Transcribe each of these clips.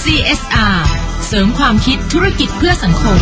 CSR เสริมความคิดธุรกิจเพื่อสังคม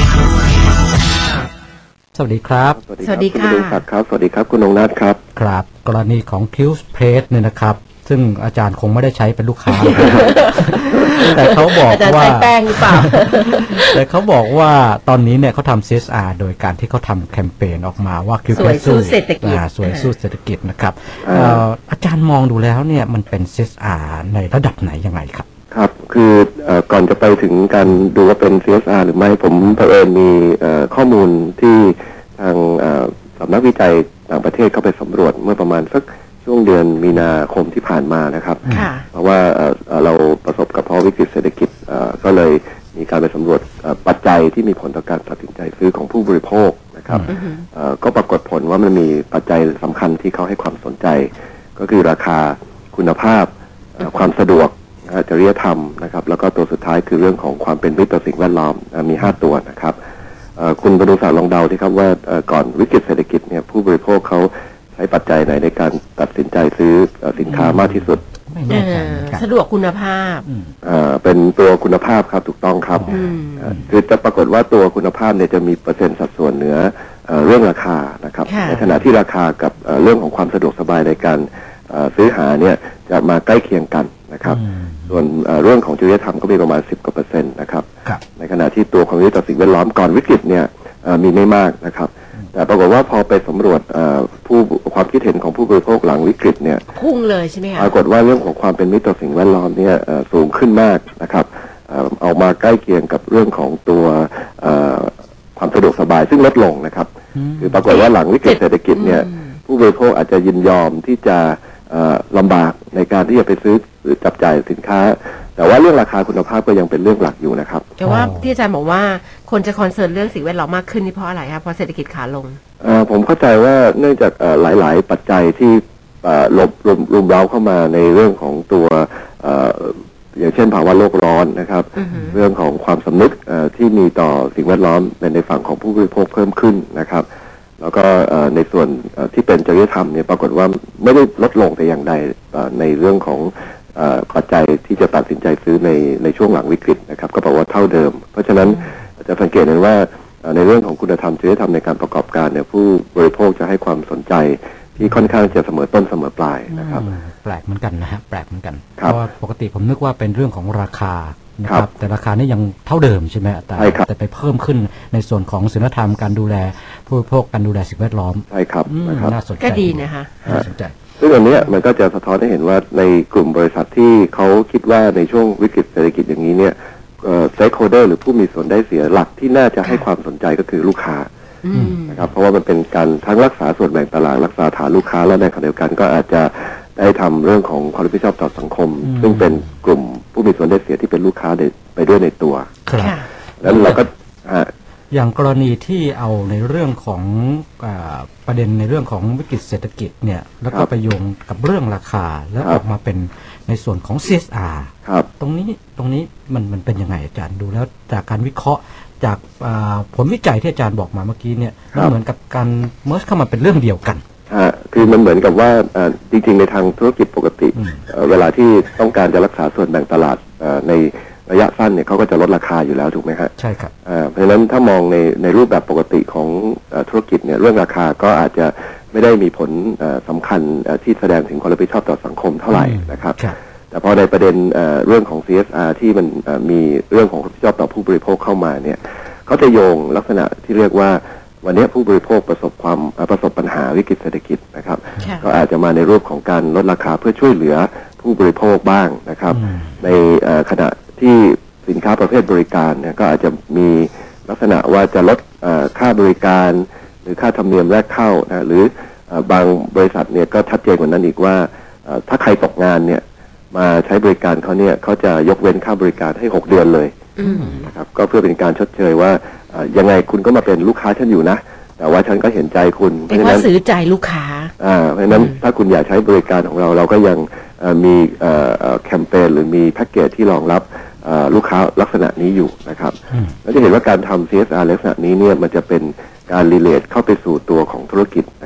สวัสดีครับสวัสดีค่ะคุณศักดิ์ครับสวัสดีครับคุณนงนัทครับครับกรณีของ Qs Press เนี่ยนะครับซึ่งอาจารย์คงไม่ได้ใช้เป็นลูกค้า แต่เขาบอกว่าใช้แป้งหรือเปล่า แต่เขาบอกว่าตอนนี้เนี่ยเขาทำ CSR โดยการที่เขาทำแคมเปญออกมาว่า Qs Press สู้เศรษฐกิจสวยสู้เศรษฐกิจนะครับอาจารย์มองดูแล้วเนี่ยมันเป็น CSR ในระดับไหนยังไงครับครับคือก่อนจะไปถึงการดูว่าเป็น CSR หรือไม่ผมเผอิญมีข้อมูลที่ทางสำนักวิจัยต่างประเทศเข้าไปสำรวจเมื่อประมาณสักช่วงเดือนมีนาคมที่ผ่านมานะครับเพราะว่าเราประสบกับภาวะวิกฤตเศรษฐกิจก็เลยมีการไปสำรวจปัจจัยที่มีผลต่อการตัดสินใจซื้อของผู้บริโภคนะครับก็ปรากฏผลว่ามันมีปัจจัยสำคัญที่เขาให้ความสนใจก็คือราคาคุณภาพความสะดวกจริยธรรมนะครับแล้วก็ตัวสุดท้ายคือเรื่องของความเป็นมิตรต่อสิ่งแวดล้อมมี5ตัวนะครับคุณบรรลุศักดิ์ลองเดาที่ครับว่าก่อนวิกฤตเศรษฐกิจเนี่ยผู้บริโภคเขาใช้ปัจจัยไหนในการตัดสินใจซื้อสินค้ามากที่สุดสะดวกคุณภาพเป็นตัวคุณภาพครับถูกต้องครับคือจะปรากฏว่าตัวคุณภาพเนี่ยจะมีเปอร์เซ็นต์สัดส่วนเหนือเรื่องราคานะครับในขณะที่ราคากับเรื่องของความสะดวกสบายในการซื้อหาเนี่ยจะมาใกล้เคียงกันนะครับส่วนเรื่องของจริยธรรมก็มีประมาณ10%กว่านะครับในขณะที่ตัวความยึดต่อสิ่งแวดล้อมก่อนวิกฤตเนี่ยมีไม่มากนะครับแต่ปรากฏว่าพอไปสำรวจความคิดเห็นของผู้บริโภคหลังวิกฤตเนี่ยพุ่งเลยใช่ไหมคะปรากฏว่าเรื่องของความเป็นมิตรต่อสิ่งแวดล้อมเนี่ยสูงขึ้นมากนะครับเอามาใกล้เคียงกับเรื่องของตัวความสะดวกสบายซึ่งลดลงนะครับคือปรากฏว่าหลังวิกฤตเศรษฐกิจเนี่ยผู้บริโภคอาจจะยินยอมที่จะลำบากในการที่จะไปซื้อหรือจับจ่ายสินค้าแต่ว่าเรื่องราคาคุณภาพก็ยังเป็นเรื่องหลักอยู่นะครับแต่ว่าที่อาจารย์บอกว่าคนจะคอนเซิร์นเรื่องสิ่งแวดล้อมมากขึ้นนี่เพราะอะไรครับเพราะเศรษฐกิจขาลงผมเข้าใจว่าเนื่องจากหลายๆปัจจัยที่รุมเร้าเข้ามาในเรื่องของตัวอย่างเช่นภาวะโลกร้อนนะครับเรื่องของความสำนึกที่มีต่อสิ่งแวดล้อมในฝั่งของผู้บริโภคเพิ่มขึ้นนะครับแล้วก็ในส่วนที่เป็นจริยธรรมเนี่ยปรากฏว่าไม่ได้ลดลงแต่อย่างใดในเรื่องของปัจจัยที่จะตัดสินใจซื้อในช่วงหลังวิกฤตนะครับก็บอกว่าเท่าเดิมเพราะฉะนั้นจะสังเกตเห็นว่าในเรื่องของคุณธรรมจริยธรรมในการประกอบการเนี่ยผู้บริโภคจะให้ความสนใจที่ค่อนข้างจะเสมอต้นเสมอปลายนะครับแปลกเหมือนกันนะฮะแปลกเหมือนกันเพราะว่าปกติผมนึกว่าเป็นเรื่องของราคานะครับแต่ราคานี่ยังเท่าเดิมใช่ไหมแต่ไปเพิ่มขึ้นในส่วนของศีลธรรมการดูแลผู้บริโภคการดูแลสิ่งแวดล้อมใช่ครับน่าสนใจก็ดีนะคะน่าสนใจซึ่งอันนี้มันก็จะสะท้อนให้เห็นว่าในกลุ่มบริษัทที่เขาคิดว่าในช่วงวิกฤตเศรษฐกิจอย่างนี้เนี่ยstakeholder หรือผู้มีส่วนได้เสียหลักที่น่าจะให้ความสนใจก็คือลูกค้านะครับเพราะว่ามันเป็นการทั้งรักษาส่วนแบ่งตลาดรักษาฐานลูกค้าและในขณะเดียวกันก็อาจจะได้ทำเรื่องของความรับผิดชอบต่อสังคมซึ่งเป็นกลุ่มผู้มีส่วนได้เสียที่เป็นลูกค้าไปด้วยในตัวแล้วเราก็อย่างกรณีที่เอาในเรื่องของประเด็นในเรื่องของวิกฤตเศรษฐกิจเนี่ยแล้วก็ไปโยงกับเรื่องราคาแล้วออกมาเป็นในส่วนของ CSR ตรงนี้มันเป็นยังไงอาจารย์ดูแล้วจากการวิเคราะห์จากผลวิจัยที่อาจารย์บอกมาเมื่อกี้เนี่ยมันเหมือนกับการเมิร์จเข้ามาเป็นเรื่องเดียวกันคือมันเหมือนกับว่าจริงๆในทางธุรกิจปกติเวลาที่ต้องการจะรักษาส่วนแบ่งตลาดในระยะสั้นเนี่ยเขาก็จะลดราคาอยู่แล้วถูกไหมครับใช่ครับเพราะฉะนั้นถ้ามองในรูปแบบปกติของธุรกิจเนี่ยเรื่องราคาก็อาจจะไม่ได้มีผลสำคัญที่แสดงถึงความรับผิดชอบต่อสังคมเท่าไหร่นะครับแต่พอในประเด็นเรื่องของ CSR ที่มันมีเรื่องของความรับผิดชอบต่อผู้บริโภคเข้ามาเนี่ยเขาจะโยงลักษณะที่เรียกว่าวันนี้ผู้บริโภคประสบปัญหาวิกฤตเศรษฐกิจนะครับก็อาจจะมาในรูปของการลดราคาเพื่อช่วยเหลือผู้บริโภคบ้างนะครับในขณะที่สินค้าประเภทบริการเนี่ยก็อาจจะมีลักษณะว่าจะลดค่าบริการหรือค่าธรรมเนียมแรกเข้านะหรือบางบริษัทเนี่ยก็ชัดเจนกว่านั้นอีกว่าถ้าใครตกงานเนี่ยมาใช้บริการเขาเนี่ยเขาจะยกเว้นค่าบริการให้6 เดือนเลยนะครับก็เพื่อเป็นการชดเชยว่ายังไงคุณก็มาเป็นลูกค้าฉันอยู่นะแต่ว่าฉันก็เห็นใจคุณเพราะฉะนั้นซื้อใจลูกค้าเพราะฉะนั้นถ้าคุณอยากใช้บริการของเราก็ยังมีแคมเปญหรือมีแพ็กเกจที่รองรับลูกค้าลักษณะนี้อยู่นะครับแล้วจะเห็นว่าการทำ CSR ลักษณะนี้เนี่ยมันจะเป็นการรีเลทเข้าไปสู่ตัวของธุรกิจนะครับ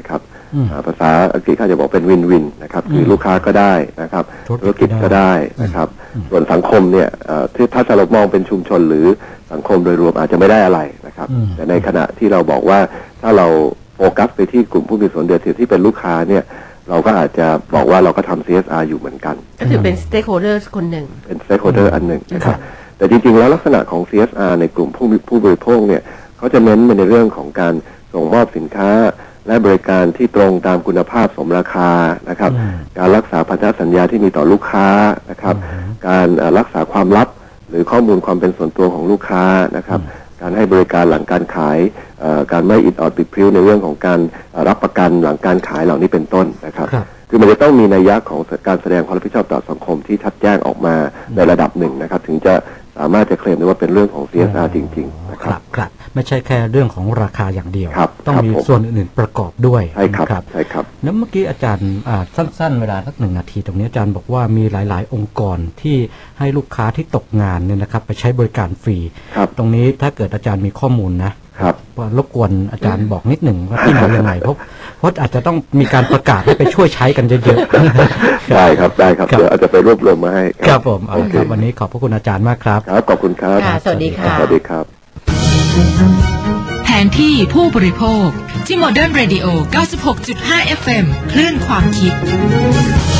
ภาษาอังกฤษเขาจะบอกเป็นวินวินนะครับคือลูกค้าก็ได้นะครับธุรกิจก็ได้นะครับส่วนสังคมเนี่ยที่ถ้าเรามองเป็นชุมชนหรือสังคมโดยรวมอาจจะไม่ได้อะไรนะครับแต่ในขณะที่เราบอกว่าถ้าเราโฟกัสไปที่กลุ่มผู้มีส่วนได้เสียที่เป็นลูกค้าเนี่ยเราก็อาจจะบอกว่าเราก็ทำ CSR อยู่เหมือนกันก็ถือเป็น stakeholder คนหนึ่งเป็น stakeholder อันหนึ่งนะครับแต่จริงๆแล้วลักษณะของ CSR ในกลุ่มผู้บริโภคเนี่ยเขาจะเน้นไปในเรื่องของการส่งมอบสินค้าและบริการที่ตรงตามคุณภาพสมราคานะครับการรักษาพันธสัญญาที่มีต่อลูกค้านะครับการรักษาความลับหรือข้อมูลความเป็นส่วนตัวของลูกค้านะครับการให้บริการหลังการขายการไม่อิดออดปิดพริ้วในเรื่องของการรับประกันหลังการขายเหล่านี้เป็นต้นนะครับคือมันจะต้องมีนัยยะของการแสดงความรับผิดชอบต่อสังคมที่ชัดแจ้งออกมาในระดับหนึ่งนะครับถึงจะสามารถจะเคลมได้ว่าเป็นเรื่องของ CSR จริงๆนะครับครับไม่ใช่แค่เรื่องของราคาอย่างเดียวต้องมีส่วนอื่นๆประกอบด้วยใช่ครับใช่ครับแล้วเมื่อกี้อาจารย์สั้นๆเวลาสัก1 นาทีตรงนี้อาจารย์บอกว่ามีหลายๆองค์กรที่ให้ลูกค้าที่ตกงานเนี่ยนะครับไปใช้บริการฟรีตรงนี้ถ้าเกิดอาจารย์มีข้อมูลนะครับรบกวนอาจารย์บอกนิดหนึ่งว่าที่ไหนยังไงเพราะอาจจะต้องมีการประกาศให้ไปช่วยใช้กันเยอะๆได้ครับเดี๋ยวอาจจะไปรวบรวมมาให้ครับผมครับวันนี้ขอบพระคุณอาจารย์มากครับครับขอบคุณครับสวัสดีค่ะสวัสดีครับแผนที่ผู้บริโภคที่ Modern Radio 96.5 FM คลื่นความคิด